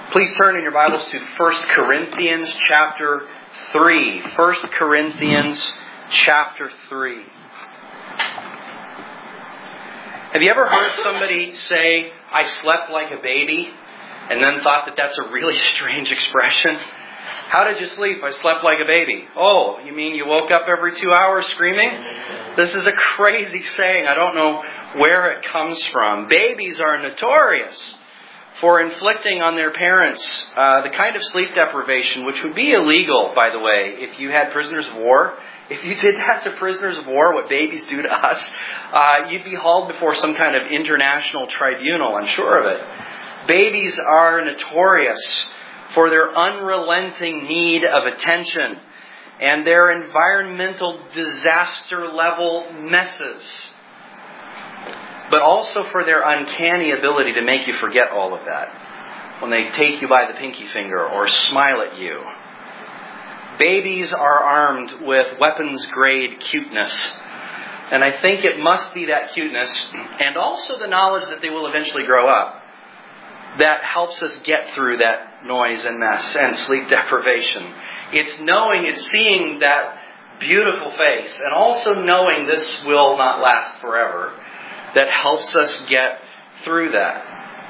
Please turn in your Bibles to 1 Corinthians chapter 3. 1 Corinthians chapter 3. Have you ever heard somebody say, "I slept like a baby," and then thought that that's a really strange expression? How did you sleep? I slept like a baby. Oh, you mean you woke up every 2 hours screaming? This is a crazy saying. I don't know where it comes from. Babies are notorious for inflicting on their parents the kind of sleep deprivation, which would be illegal, by the way, if you had prisoners of war. If you did that to prisoners of war, what babies do to us, you'd be hauled before some kind of international tribunal, I'm sure of it. Babies are notorious for their unrelenting need of attention and their environmental disaster level messes, but also for their uncanny ability to make you forget all of that when they take you by the pinky finger or smile at you. Babies are armed with weapons-grade cuteness. And I think it must be that cuteness and also the knowledge that they will eventually grow up that helps us get through that noise and mess and sleep deprivation. It's seeing that beautiful face and also knowing this will not last forever that helps us get through that.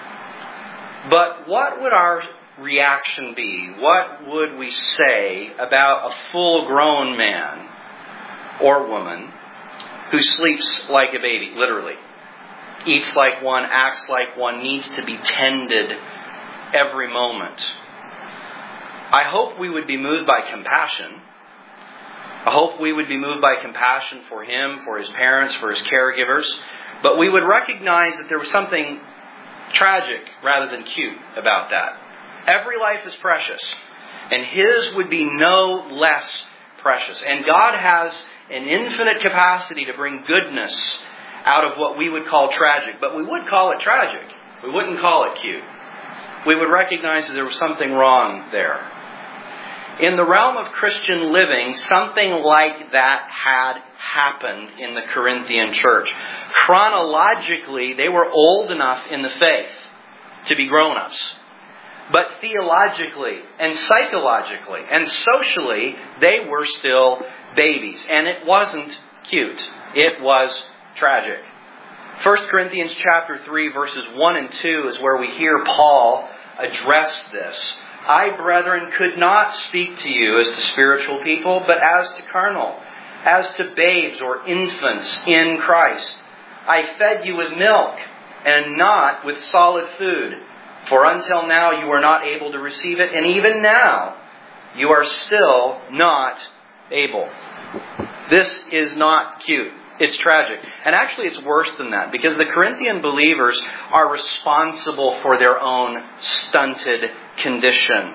But what would our reaction be? What would we say about a full-grown man or woman who sleeps like a baby, literally? Eats like one, acts like one, needs to be tended every moment. I hope we would be moved by compassion. I hope we would be moved by compassion for him, for his parents, for his caregivers. But we would recognize that there was something tragic rather than cute about that. Every life is precious, and his would be no less precious. And God has an infinite capacity to bring goodness out of what we would call tragic. But we would call it tragic. We wouldn't call it cute. We would recognize that there was something wrong there. In the realm of Christian living, something like that had happened in the Corinthian church. Chronologically, they were old enough in the faith to be grown-ups. But theologically and psychologically and socially, they were still babies. And it wasn't cute. It was tragic. 1 Corinthians chapter 3, verses 1 and 2 is where we hear Paul address this. I, brethren, could not speak to you as to spiritual people, but as to carnal, as to babes or infants in Christ. I fed you with milk and not with solid food. For until now you were not able to receive it, and even now you are still not able. This is not cute. It's tragic. And actually it's worse than that, because the Corinthian believers are responsible for their own stunted condition.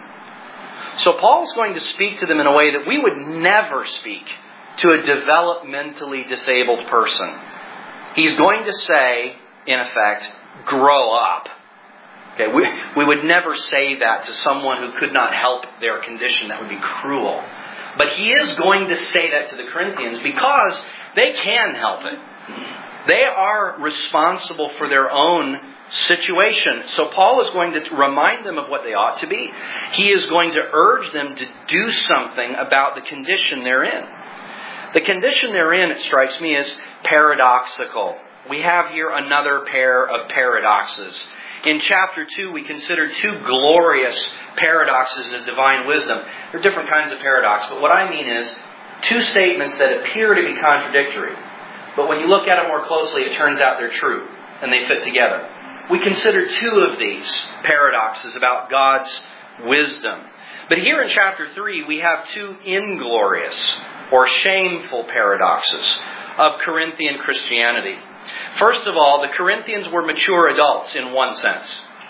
So Paul's going to speak to them in a way that we would never speak to a developmentally disabled person. He's going to say, in effect, grow up. Okay, we would never say that to someone who could not help their condition. That would be cruel. But he is going to say that to the Corinthians because they can help it. They are responsible for their own situation. So Paul is going to remind them of what they ought to be. He is going to urge them to do something about the condition they're in. The condition they're in, it strikes me, is paradoxical. We have here another pair of paradoxes. In chapter 2, we considered two glorious paradoxes of divine wisdom. There are different kinds of paradox, but what I mean is two statements that appear to be contradictory. But when you look at them more closely, it turns out they're true, and they fit together. We considered two of these paradoxes about God's wisdom. But here in chapter 3, we have two inglorious or shameful paradoxes of Corinthian Christianity. First of all, the Corinthians were mature adults in one sense,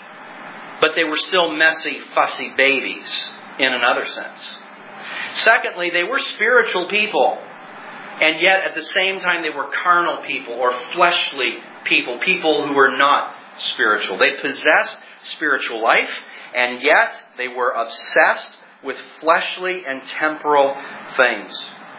but they were still messy, fussy babies in another sense. Secondly, they were spiritual people, and yet at the same time they were carnal people or fleshly people, people who were not spiritual. They possessed spiritual life, and yet they were obsessed with fleshly and temporal things.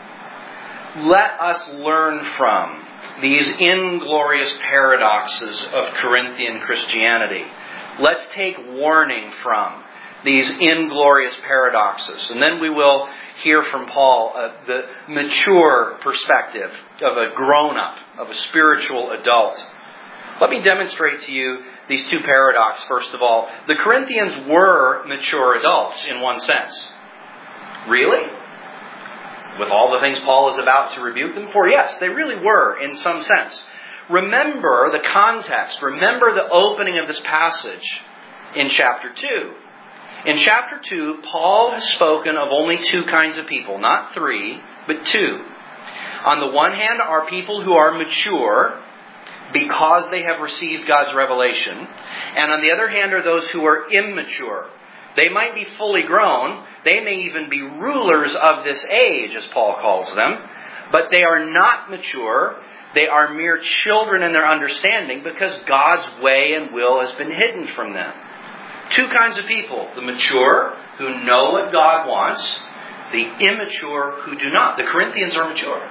Let us learn from these inglorious paradoxes of Corinthian Christianity. Let's take warning from these inglorious paradoxes. And then we will hear from Paul the mature perspective of a grown-up, of a spiritual adult. Let me demonstrate to you these two paradoxes, first of all. The Corinthians were mature adults in one sense. Really? With all the things Paul is about to rebuke them for? Yes, they really were in some sense. Remember the context. Remember the opening of this passage in chapter 2. In chapter 2, Paul has spoken of only two kinds of people. Not three, but two. On the one hand are people who are mature because they have received God's revelation. And on the other hand are those who are immature. They might be fully grown. They may even be rulers of this age, as Paul calls them. But they are not mature. They are mere children in their understanding because God's way and will has been hidden from them. Two kinds of people. The mature, who know what God wants. The immature, who do not. The Corinthians are mature.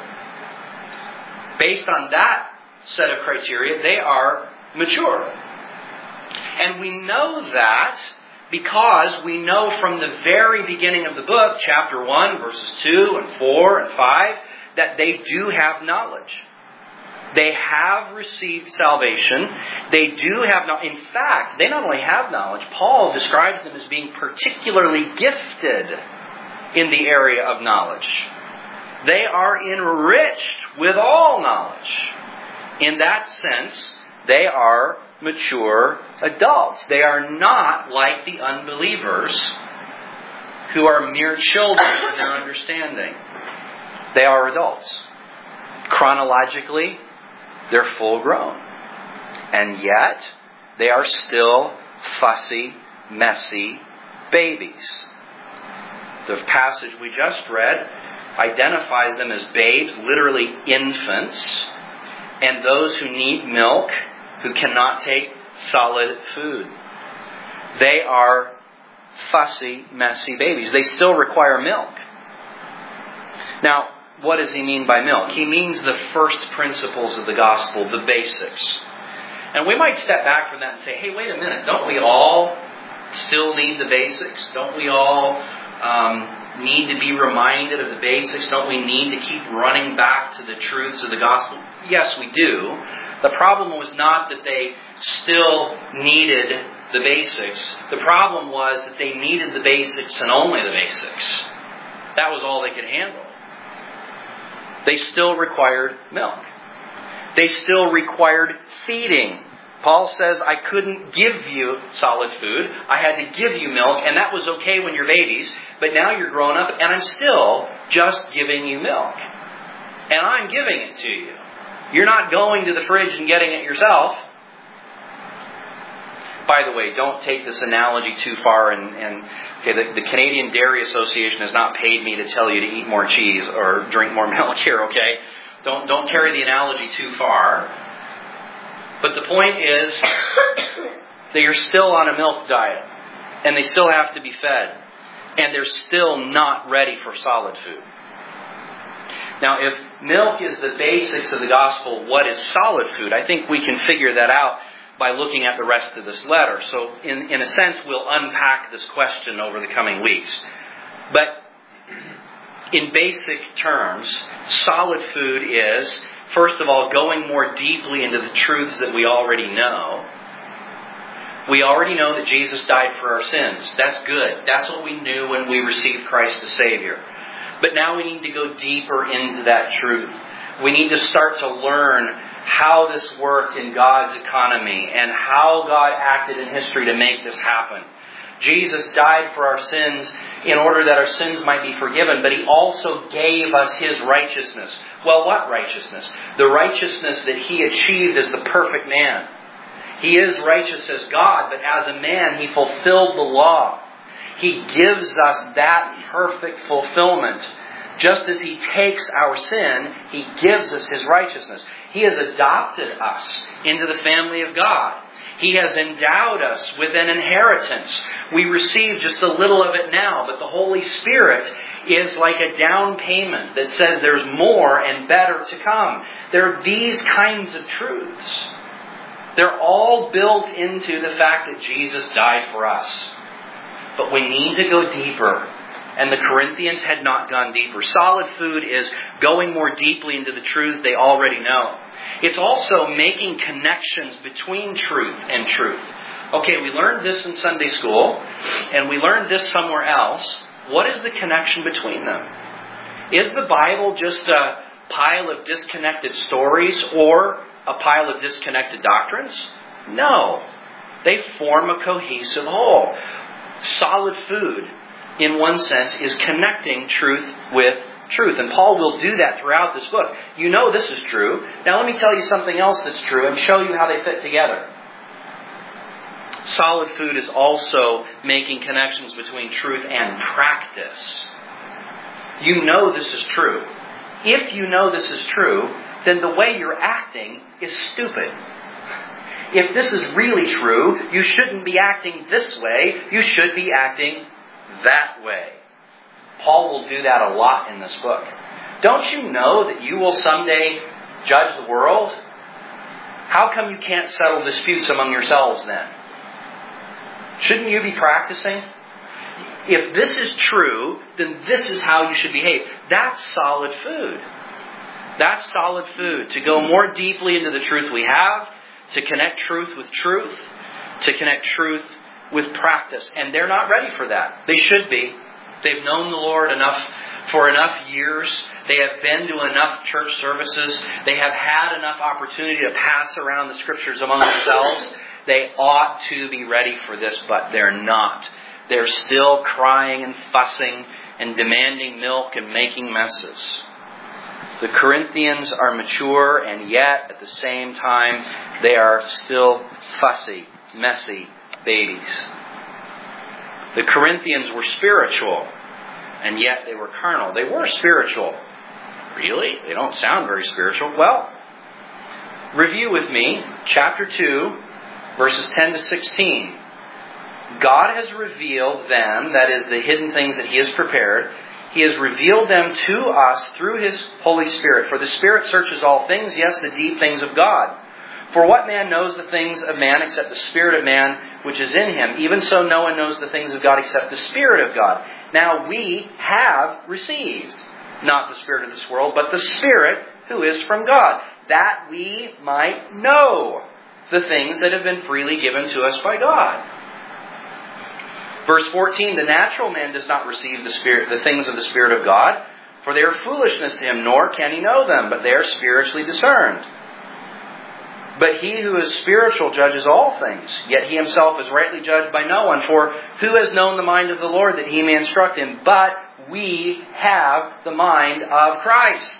Based on that set of criteria, they are mature. And we know that because we know from the very beginning of the book, chapter 1, verses 2 and 4 and 5, that they do have knowledge. They have received salvation. They do have knowledge. In fact, they not only have knowledge, Paul describes them as being particularly gifted in the area of knowledge. They are enriched with all knowledge. In that sense, they are mature adults. They are not like the unbelievers who are mere children in their understanding. They are adults. Chronologically, they're full grown. And yet, they are still fussy, messy babies. The passage we just read identifies them as babes, literally infants, and those who need milk, who cannot take solid food. They are fussy, messy babies. They still require milk. Now, what does he mean by milk? He means the first principles of the gospel, the basics. And we might step back from that and say, hey, wait a minute, don't we all still need the basics? Don't we all need to be reminded of the basics? Don't we need to keep running back to the truths of the gospel? Yes, we do. The problem was not that they still needed the basics. The problem was that they needed the basics and only the basics. That was all they could handle. They still required milk. They still required feeding. Paul says, I couldn't give you solid food. I had to give you milk, and that was okay when you're babies. But now you're grown up, and I'm still just giving you milk. And I'm giving it to you. You're not going to the fridge and getting it yourself. By the way, don't take this analogy too far. The Canadian Dairy Association has not paid me to tell you to eat more cheese or drink more milk here, okay? Don't carry the analogy too far. But the point is, they are still on a milk diet. And they still have to be fed. And they're still not ready for solid food. Now, if milk is the basics of the gospel, what is solid food? I think we can figure that out by looking at the rest of this letter. So, in a sense, we'll unpack this question over the coming weeks. But in basic terms, solid food is, first of all, going more deeply into the truths that we already know. We already know that Jesus died for our sins. That's good. That's what we knew when we received Christ as Savior. But now we need to go deeper into that truth. We need to start to learn how this worked in God's economy and how God acted in history to make this happen. Jesus died for our sins in order that our sins might be forgiven, but He also gave us His righteousness. Well, what righteousness? The righteousness that He achieved as the perfect man. He is righteous as God, but as a man, He fulfilled the law. He gives us that perfect fulfillment. Just as He takes our sin, He gives us His righteousness. He has adopted us into the family of God. He has endowed us with an inheritance. We receive just a little of it now, but the Holy Spirit is like a down payment that says there's more and better to come. There are these kinds of truths. They're all built into the fact that Jesus died for us. but we need to go deeper. And the Corinthians had not gone deeper. Solid food is going more deeply into the truths they already know. It's also making connections between truth and truth. Okay, we learned this in Sunday school, and we learned this somewhere else. What is the connection between them? Is the Bible just a pile of disconnected stories or a pile of disconnected doctrines? No. They form a cohesive whole. Solid food, in one sense, is connecting truth with truth. And Paul will do that throughout this book. You know this is true. Now let me tell you something else that's true and show you how they fit together. Solid food is also making connections between truth and practice. You know this is true. If you know this is true, then the way you're acting is stupid. If this is really true, you shouldn't be acting this way. You should be acting that way. Paul will do that a lot in this book. Don't you know that you will someday judge the world? How come you can't settle disputes among yourselves then? Shouldn't you be practicing? If this is true, then this is how you should behave. That's solid food. That's solid food. To go more deeply into the truth we have, to connect truth with truth, to connect truth with practice. And they're not ready for that. They should be. They've known the Lord for enough years. They have been to enough church services. They have had enough opportunity to pass around the Scriptures among themselves. They ought to be ready for this, but they're not. They're still crying and fussing and demanding milk and making messes. The Corinthians are mature, and yet at the same time they are still fussy, messy babies. The Corinthians were spiritual, and yet they were carnal. They were spiritual. Really? They don't sound very spiritual. Well, review with me chapter 2, verses 10 to 16. God has revealed them, that is, the hidden things that He has prepared. He has revealed them to us through His Holy Spirit. For the Spirit searches all things, yes, the deep things of God. For what man knows the things of man except the Spirit of man which is in him? Even so no one knows the things of God except the Spirit of God. Now we have received not the spirit of this world, but the Spirit who is from God, that we might know the things that have been freely given to us by God. Verse 14, the natural man does not receive the things of the Spirit of God, for they are foolishness to him, nor can he know them, but they are spiritually discerned. But he who is spiritual judges all things, yet he himself is rightly judged by no one. For who has known the mind of the Lord that he may instruct him? But we have the mind of Christ.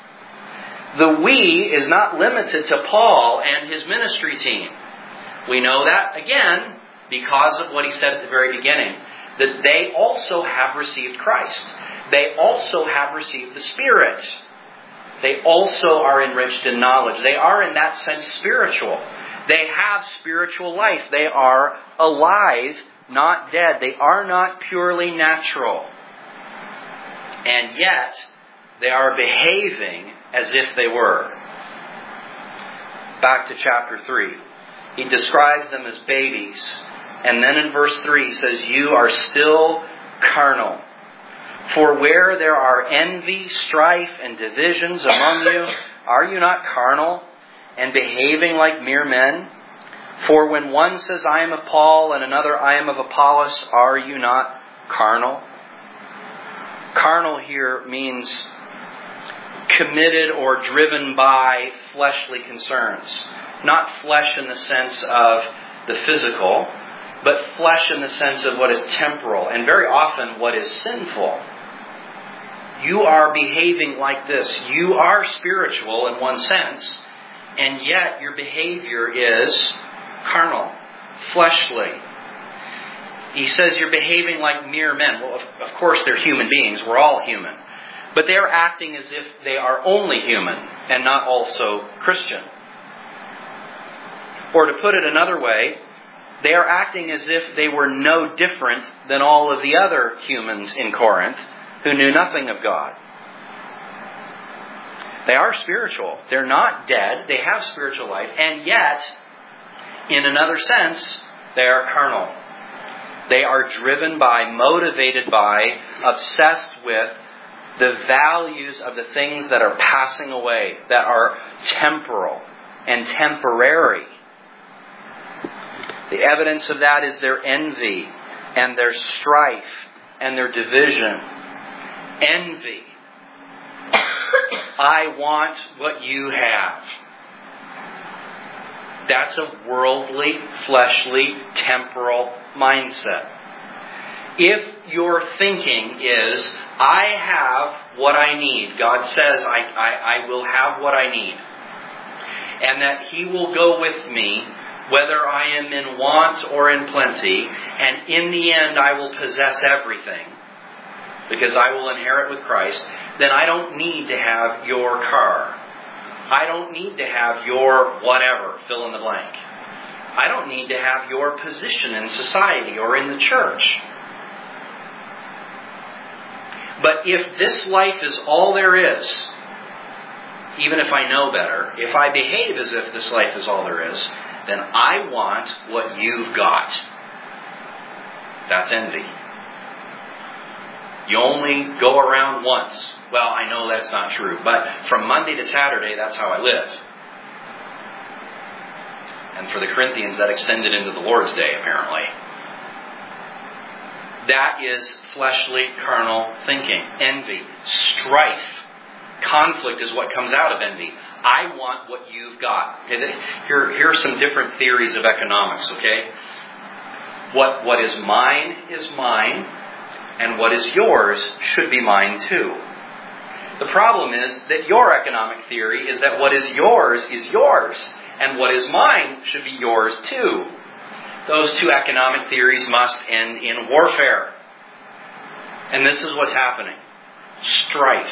The we is not limited to Paul and his ministry team. We know that, again, because of what he said at the very beginning, that they also have received Christ. They also have received the Spirit. They also are enriched in knowledge. They are, in that sense, spiritual. They have spiritual life. They are alive, not dead. They are not purely natural. And yet, they are behaving as if they were. Back to chapter 3. He describes them as babies. And then in verse 3 he says, you are still carnal. For where there are envy, strife, and divisions among you, are you not carnal and behaving like mere men? For when one says, I am of Paul, and another, I am of Apollos, are you not carnal? Carnal here means committed or driven by fleshly concerns. Not flesh in the sense of the physical, but flesh in the sense of what is temporal, and very often what is sinful. You are behaving like this. You are spiritual in one sense, and yet your behavior is carnal, fleshly. He says you're behaving like mere men. Well, of course they're human beings. We're all human. But they're acting as if they are only human and not also Christian. Or to put it another way, they are acting as if they were no different than all of the other humans in Corinth who knew nothing of God. They are spiritual. They're not dead. They have spiritual life. And yet, in another sense, they are carnal. They are driven by, motivated by, obsessed with the values of the things that are passing away, that are temporal and temporary. The evidence of that is their envy and their strife and their division. Envy. I want what you have. That's a worldly, fleshly, temporal mindset. If your thinking is, I have what I need, God says I will have what I need, and that He will go with me whether I am in want or in plenty, and in the end I will possess everything because I will inherit with Christ, then I don't need to have your car. I don't need to have your whatever, fill in the blank. I don't need to have your position in society or in the church. But if this life is all there is, even if I know better, if I behave as if this life is all there is, then I want what you've got. That's envy. You only go around once. Well, I know that's not true, but from Monday to Saturday, that's how I live. And for the Corinthians, that extended into the Lord's Day, apparently. That is fleshly, carnal thinking. Envy, strife, conflict is what comes out of envy. I want what you've got. Okay, here are some different theories of economics, okay? What is mine, and what is yours should be mine too. The problem is that your economic theory is that what is yours, and what is mine should be yours too. Those two economic theories must end in warfare. And this is what's happening. Strife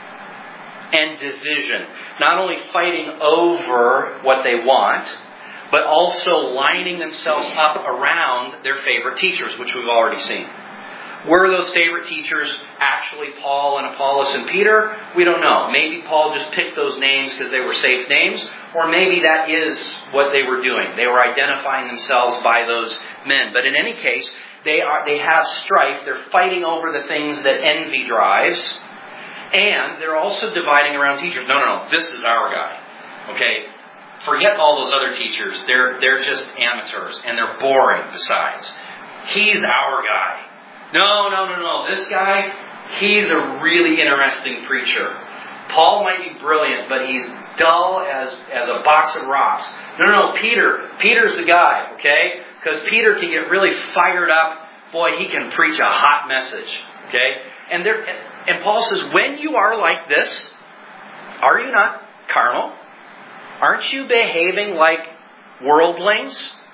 and division. Not only fighting over what they want, but also lining themselves up around their favorite teachers, which we've already seen. Were those favorite teachers actually Paul and Apollos and Peter? We don't know. Maybe Paul just picked those names because they were safe names, or maybe that is what they were doing. They were identifying themselves by those men. But in any case, they have strife. They're fighting over the things that envy drives, and they're also dividing around teachers. No, this is our guy. Okay, forget all those other teachers. They're just amateurs, and they're boring besides. He's our guy. No. This guy, he's a really interesting preacher. Paul might be brilliant, but he's dull as a box of rocks. No, Peter's the guy, okay? Because Peter can get really fired up. Boy, he can preach a hot message, okay? And Paul says, when you are like this, are you not carnal? Aren't you behaving like worldlings?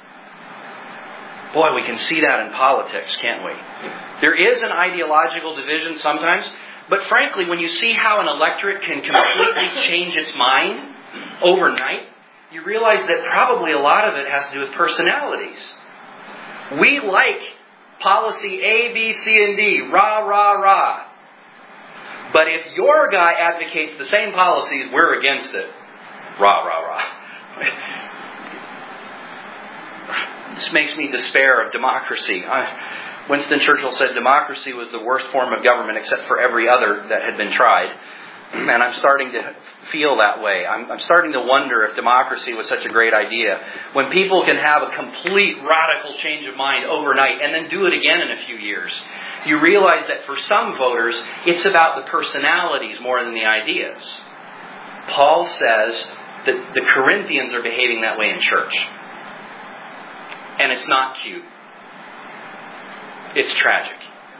Boy, we can see that in politics, can't we? There is an ideological division sometimes, but frankly, when you see how an electorate can completely change its mind overnight, you realize that probably a lot of it has to do with personalities. We like policy A, B, C, and D, rah. But if your guy advocates the same policies, we're against it. Rah. This makes me despair of democracy. Winston Churchill said democracy was the worst form of government except for every other that had been tried. And I'm starting to feel that way. I'm starting to wonder if democracy was such a great idea. When people can have a complete radical change of mind overnight and then do it again in a few years, you realize that for some voters, it's about the personalities more than the ideas. Paul says that the Corinthians are behaving that way in church. And it's not cute. It's tragic.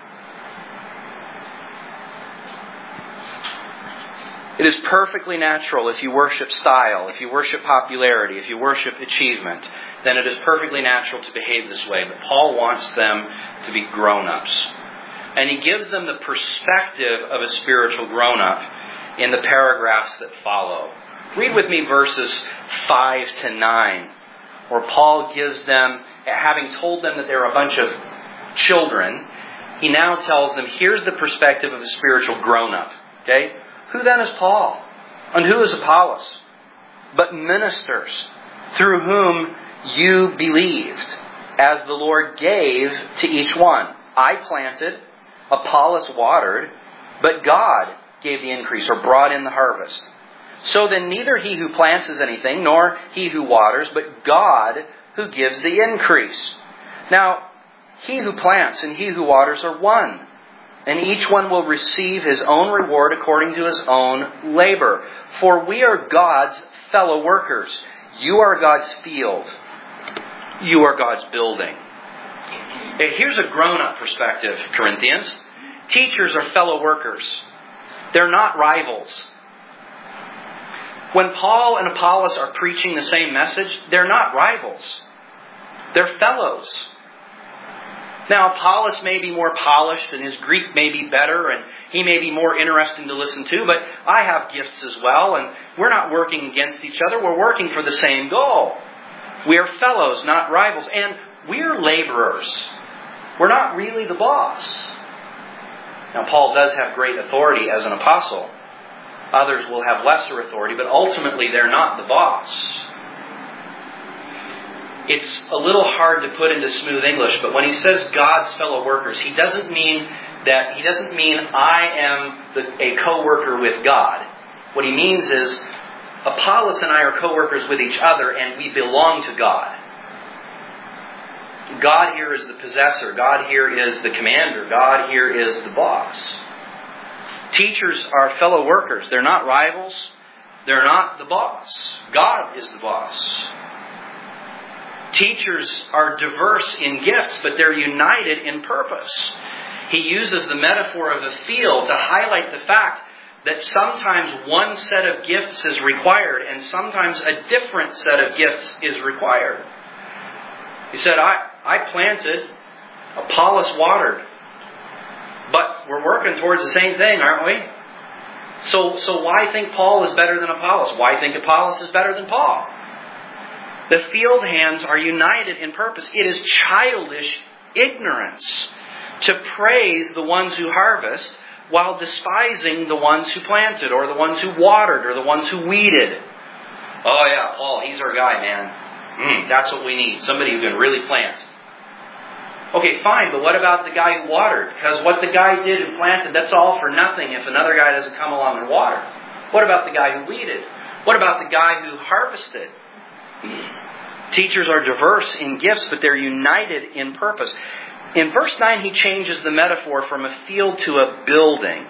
It is perfectly natural if you worship style, if you worship popularity, if you worship achievement, then it is perfectly natural to behave this way. But Paul wants them to be grown-ups. And he gives them the perspective of a spiritual grown-up in the paragraphs that follow. Read with me verses 5 to 9, where Paul gives them, having told them that they're a bunch of children, he now tells them, here's the perspective of a spiritual grown-up. Okay? Who then is Paul? And who is Apollos? But ministers through whom you believed, as the Lord gave to each one. I planted, Apollos watered, but God gave the increase or brought in the harvest. So then neither he who plants is anything, nor he who waters, but God who gives the increase. Now, he who plants and he who waters are one, and each one will receive his own reward according to his own labor. For we are God's fellow workers. You are God's field. You are God's building. Here's a grown-up perspective, Corinthians. Teachers are fellow workers. They're not rivals. When Paul and Apollos are preaching the same message, they're not rivals. They're fellows. Now, Apollos may be more polished and his Greek may be better and he may be more interesting to listen to, but I have gifts as well, and we're not working against each other. We're working for the same goal. We are fellows, not rivals, and we're laborers. We're not really the boss. Now, Paul does have great authority as an apostle. Others will have lesser authority, but ultimately they're not the boss. It's a little hard to put into smooth English, but when he says God's fellow workers, he doesn't mean I am a co-worker with God. What he means is Apollos and I are co-workers with each other, and we belong to God. God here is the possessor. God here is the commander. God here is the boss. Teachers are fellow workers. They're not rivals. They're not the boss. God is the boss. Teachers are diverse in gifts, but they're united in purpose. He uses the metaphor of a field to highlight the fact that sometimes one set of gifts is required and sometimes a different set of gifts is required. He said, I planted, Apollos watered, but we're working towards the same thing, aren't we? So why think Paul is better than Apollos? Why think Apollos is better than Paul? The field hands are united in purpose. It is childish ignorance to praise the ones who harvest while despising the ones who planted or the ones who watered or the ones who weeded. Oh yeah, Paul, he's our guy, man. That's what we need. Somebody who can really plant. Okay, fine, but what about the guy who watered? Because what the guy did and planted, that's all for nothing if another guy doesn't come along and water. What about the guy who weeded? What about the guy who harvested? Teachers are diverse in gifts, but they're united in purpose. In verse 9, he changes the metaphor from a field to a building.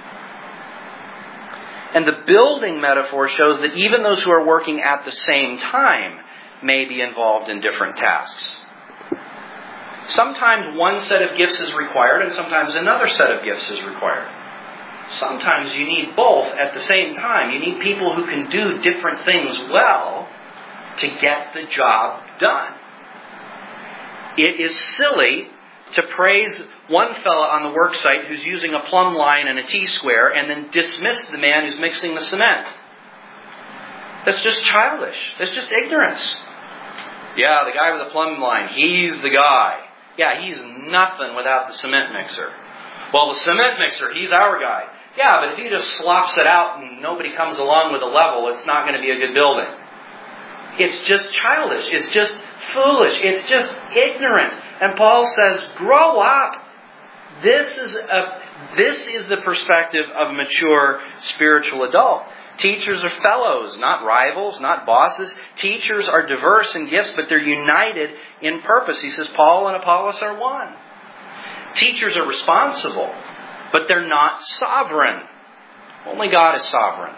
And the building metaphor shows that even those who are working at the same time may be involved in different tasks. Sometimes one set of gifts is required and sometimes another set of gifts is required. Sometimes you need both at the same time. You need people who can do different things well to get the job done. It is silly to praise one fella on the work site who's using a plumb line and a T-square and then dismiss the man who's mixing the cement. That's just childish. That's just ignorance. Yeah, the guy with the plumb line, he's the guy. Yeah, he's nothing without the cement mixer. Well, the cement mixer, he's our guy. Yeah, but if he just slops it out and nobody comes along with a level, it's not going to be a good building. It's just childish. It's just foolish. It's just ignorant. And Paul says, grow up. This is the perspective of a mature spiritual adult. Teachers are fellows, not rivals, not bosses. Teachers are diverse in gifts, but they're united in purpose. He says Paul and Apollos are one. Teachers are responsible, but they're not sovereign. Only God is sovereign.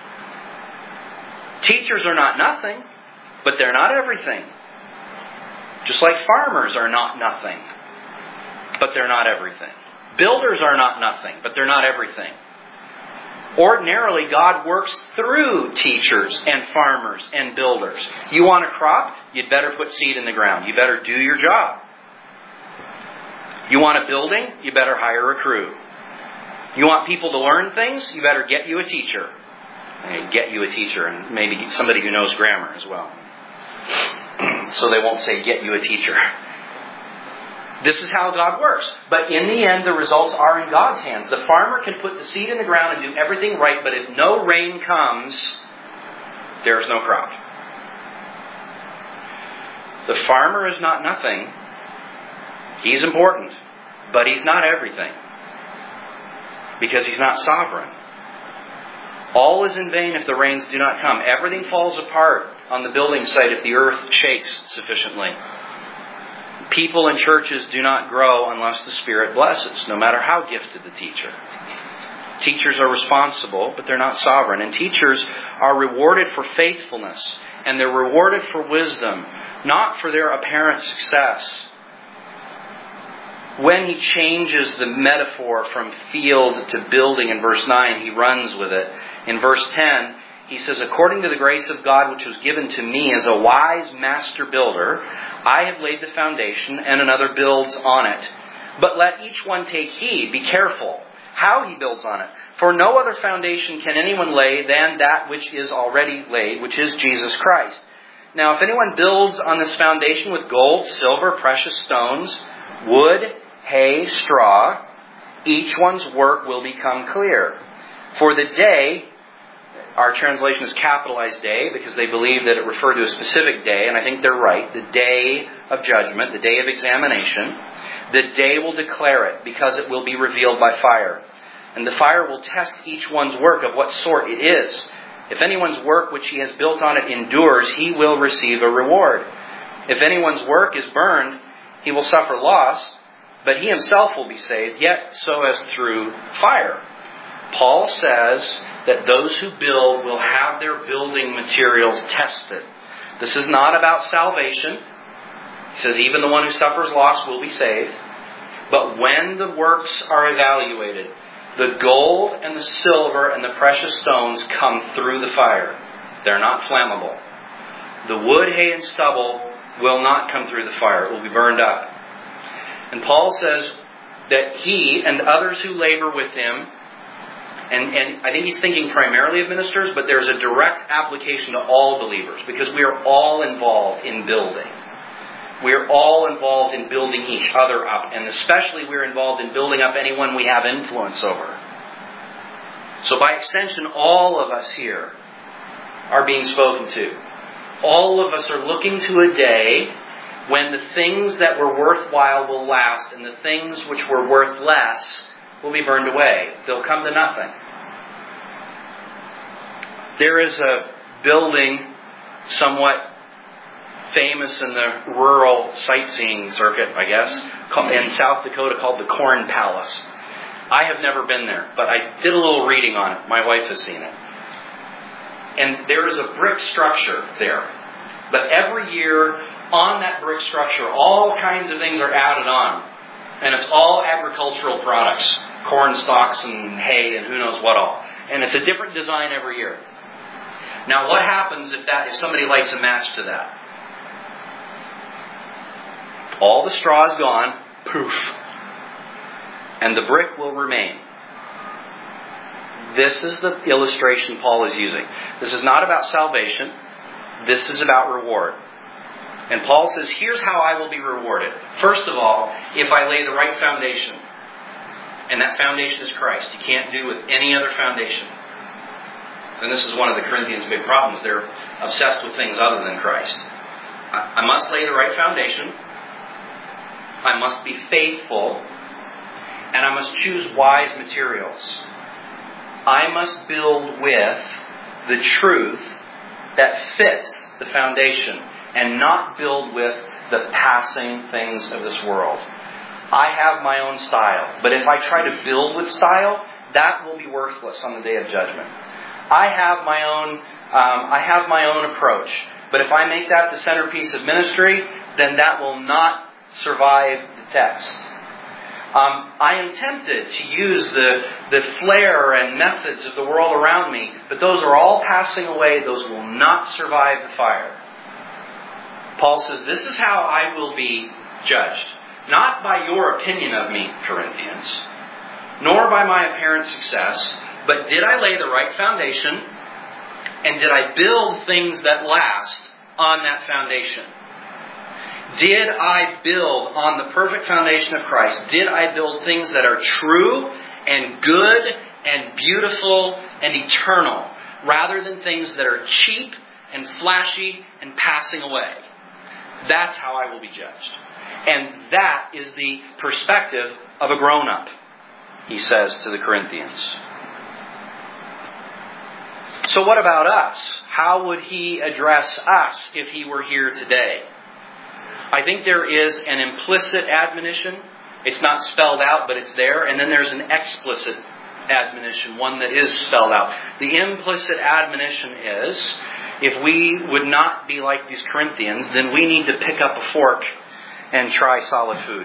Teachers are not nothing, but they're not everything. Just like farmers are not nothing, but they're not everything. Builders are not nothing, but they're not everything. Ordinarily, God works through teachers and farmers and builders. You want a crop? You'd better put seed in the ground. You better do your job. You want a building? You better hire a crew. You want people to learn things? You better get you a teacher. Get you a teacher, and maybe somebody who knows grammar as well. So they won't say, get you a teacher. This is how God works. But in the end, the results are in God's hands. The farmer can put the seed in the ground and do everything right, but if no rain comes, there is no crop. The farmer is not nothing. He's important, but he's not everything, because he's not sovereign. All is in vain if the rains do not come. Everything falls apart on the building site if the earth shakes sufficiently. People and churches do not grow unless the Spirit blesses, no matter how gifted the teacher. Teachers are responsible, but they're not sovereign. And teachers are rewarded for faithfulness, and they're rewarded for wisdom, not for their apparent success. When he changes the metaphor from field to building in verse 9, he runs with it. In verse 10, he says, according to the grace of God which was given to me as a wise master builder, I have laid the foundation, and another builds on it. But let each one take heed, be careful how he builds on it. For no other foundation can anyone lay than that which is already laid, which is Jesus Christ. Now, if anyone builds on this foundation with gold, silver, precious stones, wood, hay, straw, each one's work will become clear. For the day, our translation is capitalized day because they believe that it referred to a specific day, and I think they're right, the day of judgment, the day of examination. The day will declare it because it will be revealed by fire. And the fire will test each one's work of what sort it is. If anyone's work which he has built on it endures, he will receive a reward. If anyone's work is burned, he will suffer loss, but he himself will be saved, yet so as through fire. Paul says that those who build will have their building materials tested. This is not about salvation. He says even the one who suffers loss will be saved. But when the works are evaluated, the gold and the silver and the precious stones come through the fire. They're not flammable. The wood, hay, and stubble will not come through the fire. It will be burned up. And Paul says that he and others who labor with him, and I think he's thinking primarily of ministers, but there's a direct application to all believers because we are all involved in building. We are all involved in building each other up, and especially we're involved in building up anyone we have influence over. So by extension, all of us here are being spoken to. All of us are looking to a day when the things that were worthwhile will last, and the things which were worth less will be burned away. They'll come to nothing. There is a building somewhat famous in the rural sightseeing circuit, I guess, in South Dakota called the Corn Palace. I have never been there, but I did a little reading on it. My wife has seen it. And there is a brick structure there. But every year on that brick structure, all kinds of things are added on. And it's all agricultural products. Corn stalks and hay and who knows what all. And it's a different design every year. Now what happens if somebody lights a match to that? All the straw is gone, poof, and the brick will remain. This is the illustration Paul is using. This is not about salvation. This is about reward. And Paul says, here's how I will be rewarded. First of all, if I lay the right foundation. And that foundation is Christ. You can't do with any other foundation. And this is one of the Corinthians' big problems. They're obsessed with things other than Christ. I must lay the right foundation. I must be faithful, and I must choose wise materials. I must build with the truth that fits the foundation and not build with the passing things of this world. I have my own style, but if I try to build with style, that will be worthless on the day of judgment. I have my own approach, but if I make that the centerpiece of ministry, then that will not survive the test. I am tempted to use the flair and methods of the world around me, but those are all passing away. Those will not survive the fire. Paul says, this is how I will be judged. Not by your opinion of me, Corinthians, nor by my apparent success, but did I lay the right foundation, and did I build things that last on that foundation? Did I build on the perfect foundation of Christ? Did I build things that are true and good and beautiful and eternal, rather than things that are cheap and flashy and passing away? That's how I will be judged. And that is the perspective of a grown-up, he says to the Corinthians. So what about us? How would he address us if he were here today? I think there is an implicit admonition. It's not spelled out, but it's there. And then there's an explicit admonition, one that is spelled out. The implicit admonition is, if we would not be like these Corinthians, then we need to pick up a fork and try solid food.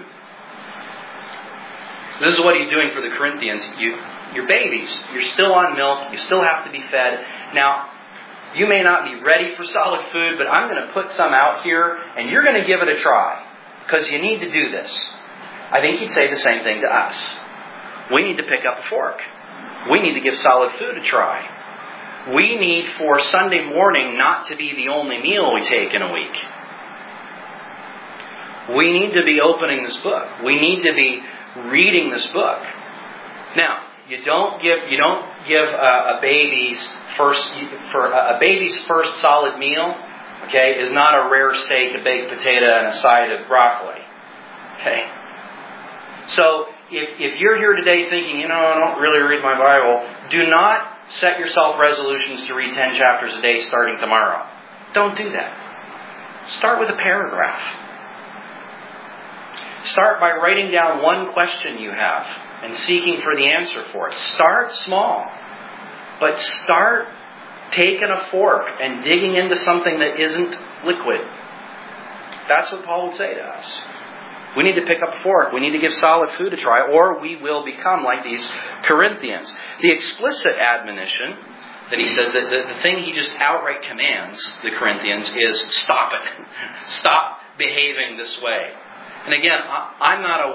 This is what he's doing for the Corinthians. You're babies. You're still on milk. You still have to be fed. Now, you may not be ready for solid food, but I'm going to put some out here, and you're going to give it a try, because you need to do this. I think he'd say the same thing to us. We need to pick up a fork. We need to give solid food a try. We need for Sunday morning not to be the only meal we take in a week. We need to be opening this book. We need to be reading this book. Now, you don't give a baby's first solid meal. Okay, is not a rare steak, a baked potato, and a side of broccoli. Okay, so if you're here today thinking, I don't really read my Bible, do not set yourself resolutions to read 10 chapters a day starting tomorrow. Don't do that. Start with a paragraph. Start by writing down one question you have and seeking for the answer for it. Start small, but start taking a fork and digging into something that isn't liquid. That's what Paul would say to us. We need to pick up a fork. We need to give solid food a try, or we will become like these Corinthians. The explicit admonition that he says, that the thing he just outright commands the Corinthians is stop it. Stop behaving this way. And again, I'm not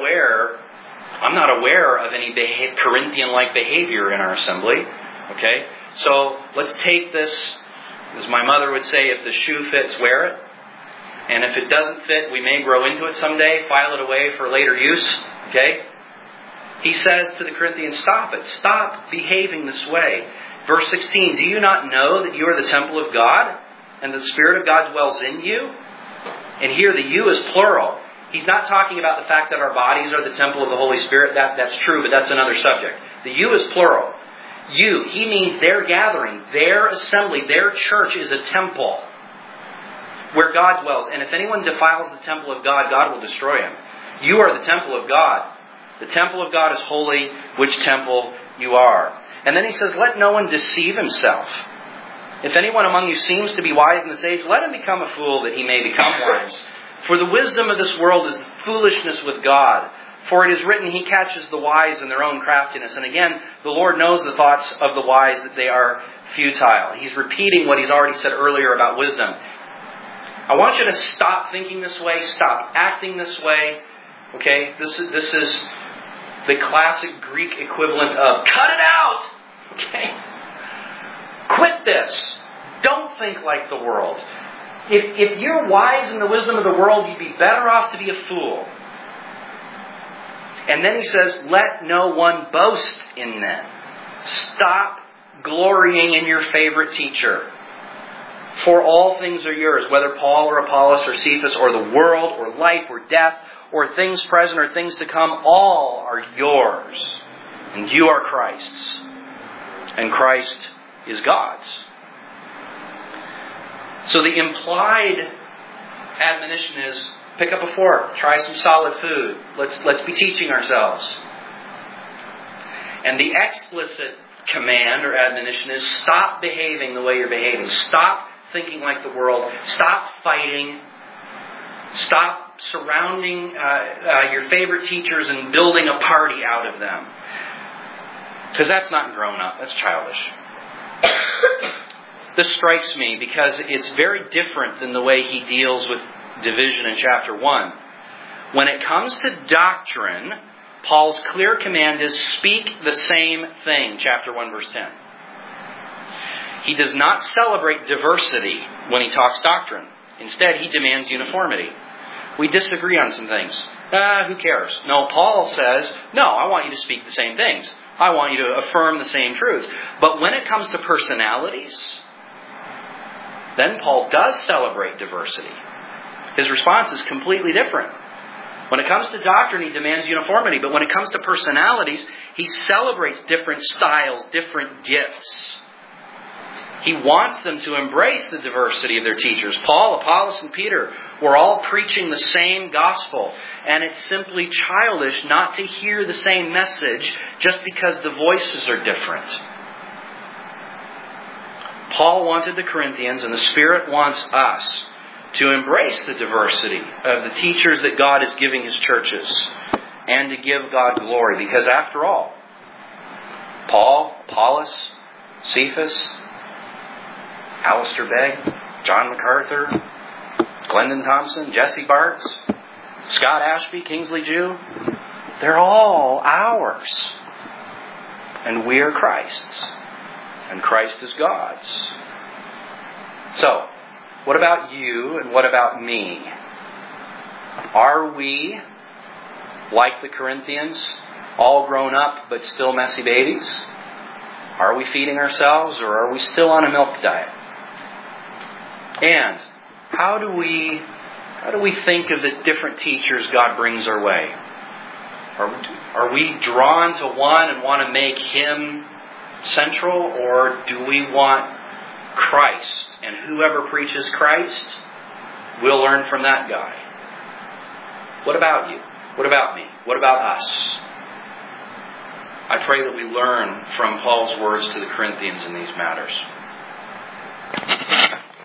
aware of any Corinthian-like behavior in our assembly. Okay? So let's take this, as my mother would say, if the shoe fits, wear it. And if it doesn't fit, we may grow into it someday, file it away for later use. Okay? He says to the Corinthians, stop it. Stop behaving this way. Verse 16, do you not know that you are the temple of God, and the Spirit of God dwells in you? And here the you is plural. He's not talking about the fact that our bodies are the temple of the Holy Spirit. That's true, but that's another subject. The you is plural. You, he means their gathering, their assembly, their church is a temple where God dwells. And if anyone defiles the temple of God, God will destroy him. You are the temple of God. The temple of God is holy, which temple you are. And then he says, let no one deceive himself. If anyone among you seems to be wise in this age, let him become a fool that he may become wise. For the wisdom of this world is foolishness with God. For it is written, he catches the wise in their own craftiness. And again, the Lord knows the thoughts of the wise, that they are futile. He's repeating what he's already said earlier about wisdom. I want you to stop thinking this way, stop acting this way. Okay, this is the classic Greek equivalent of cut it out. Okay, quit this. Don't think like the world. If you're wise in the wisdom of the world, you'd be better off to be a fool. And then he says, let no one boast in them. Stop glorying in your favorite teacher. For all things are yours, whether Paul or Apollos or Cephas or the world or life or death or things present or things to come, all are yours. And you are Christ's. And Christ is God's. So the implied admonition is, pick up a fork, try some solid food. Let's be teaching ourselves. And the explicit command or admonition is, stop behaving the way you're behaving. Stop thinking like the world. Stop fighting. Stop surrounding your favorite teachers and building a party out of them. Because that's not grown up. That's childish. This strikes me because it's very different than the way he deals with division in chapter 1. When it comes to doctrine, Paul's clear command is speak the same thing, chapter 1, verse 10. He does not celebrate diversity when he talks doctrine. Instead, he demands uniformity. We disagree on some things. Who cares? No, Paul says, no, I want you to speak the same things. I want you to affirm the same truths. But when it comes to personalities, then Paul does celebrate diversity. His response is completely different. When it comes to doctrine, he demands uniformity. But when it comes to personalities, he celebrates different styles, different gifts. He wants them to embrace the diversity of their teachers. Paul, Apollos, and Peter were all preaching the same gospel. And it's simply childish not to hear the same message just because the voices are different. Paul wanted the Corinthians, and the Spirit wants us to embrace the diversity of the teachers that God is giving His churches and to give God glory. Because after all, Paul, Apollos, Cephas, Alistair Begg, John MacArthur, Glendon Thompson, Jesse Bartz, Scott Ashby, Kingsley Jew, they're all ours. And we are Christ's. And Christ is God's. So, what about you and what about me? Are we, like the Corinthians, all grown up but still messy babies? Are we feeding ourselves, or are we still on a milk diet? And how do we think of the different teachers God brings our way? Are we drawn to one and want to make him central, or do we want Christ? And whoever preaches Christ, we'll learn from that guy. What about you? What about me? What about us? I pray that we learn from Paul's words to the Corinthians in these matters.